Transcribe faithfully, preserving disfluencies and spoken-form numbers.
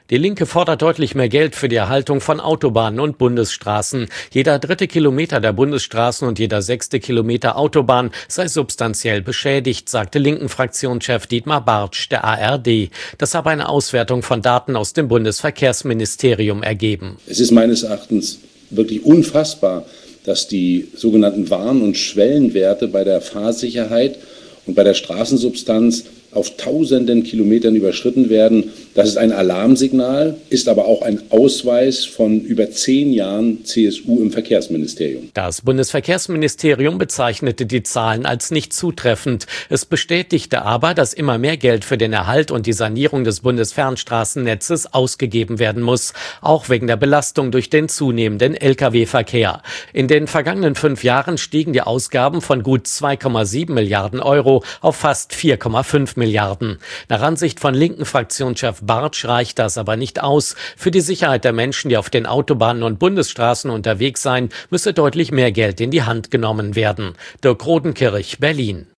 Die Linke fordert deutlich mehr Geld für die Erhaltung von Autobahnen und Bundesstraßen. Jeder dritte Kilometer der Bundesstraßen und jeder sechste Kilometer Autobahn sei substanziell beschädigt, sagte Linken-Fraktionschef Dietmar Bartsch der A R D. Das habe eine Auswertung von Daten aus dem Bundesverkehrsministerium ergeben. Es ist meines Erachtens wirklich unfassbar, dass die sogenannten Warn- und Schwellenwerte bei der Fahrsicherheit und bei der Straßensubstanz auf tausenden Kilometern überschritten werden. Das ist ein Alarmsignal, ist aber auch ein Ausweis von über zehn Jahren C S U im Verkehrsministerium. Das Bundesverkehrsministerium bezeichnete die Zahlen als nicht zutreffend. Es bestätigte aber, dass immer mehr Geld für den Erhalt und die Sanierung des Bundesfernstraßennetzes ausgegeben werden muss, auch wegen der Belastung durch den zunehmenden L K W-Verkehr. In den vergangenen fünf Jahren stiegen die Ausgaben von gut zwei Komma sieben Milliarden Euro auf fast vier Komma fünf Milliarden. Nach Ansicht von linken Fraktionschef Bartsch reicht das aber nicht aus. Für die Sicherheit der Menschen, die auf den Autobahnen und Bundesstraßen unterwegs seien, müsse deutlich mehr Geld in die Hand genommen werden. Dirk Rodenkirch, Berlin.